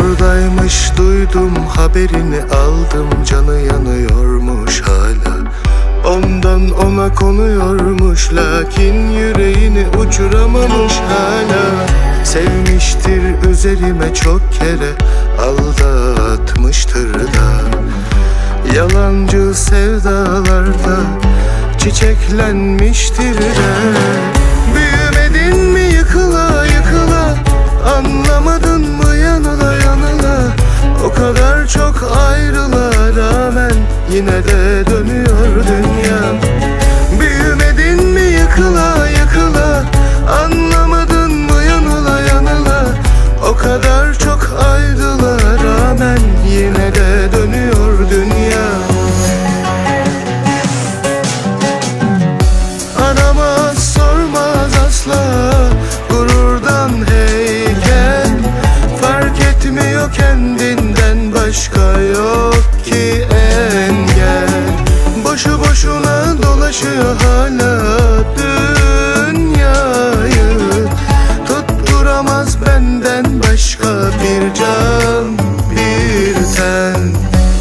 oradaymış, duydum haberini aldım. Canı yanıyormuş hala, ondan ona konuyormuş. Lakin yüreğini uçuramamış hala. Sevmiştir üzerime çok kere, aldatmıştır da. Yalancı sevdalarda çiçeklenmiştir de. Büyümedin mi yıkıla yıkıla, anlamadın mı yanıla yanıla? O kadar çok ayrılığa rağmen yine de dönüyor dünya. Büyümedin mi yıkıla yıkıla, anlamadın mı yanıla yanıla? O kadar çok ayrılığa rağmen yine de dönüyor dünya. Aramaz sormaz asla, gururdan heykel. Fark etmiyor kendinden, başka yok ki engel. Boşu boşuna dolaşıyor hala dünyayı. Tutturamaz benden başka bir can, bir ten.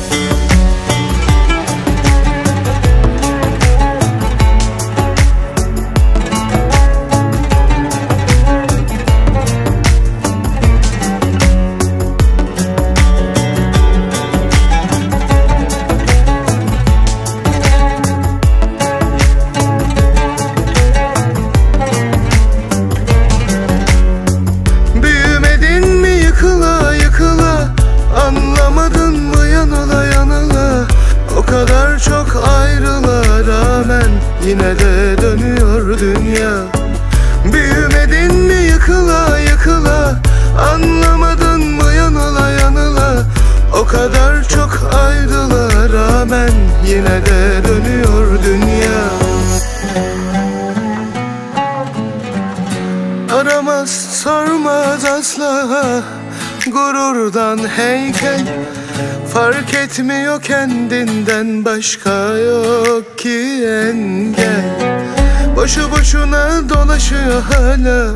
Anlamadın mı yanıla yanıla? O kadar çok ayrılığa rağmen yine de dönüyor dünya. Büyümedin mi yıkıla yıkıla, anlamadın mı yanıla yanıla? O kadar çok ayrılığa rağmen yine de dönüyor dünya. Aramaz sormaz asla, gururdan heykel. Fark etmiyor kendinden, başka yok ki engel. Boşu boşuna dolaşıyor hala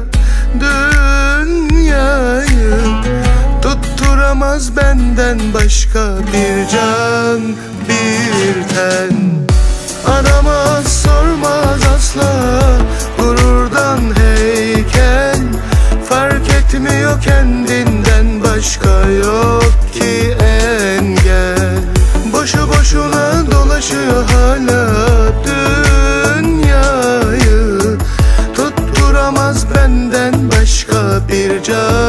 dünyayı. Tutturamaz benden başka bir can, bir ten. Aramaz sormaz asla, gururdan heykel. Fark etmiyor kendinden, başka yok ki engel. Boşu boşuna dolaşıyor hala dünyayı. Tutturamaz benden başka bir can,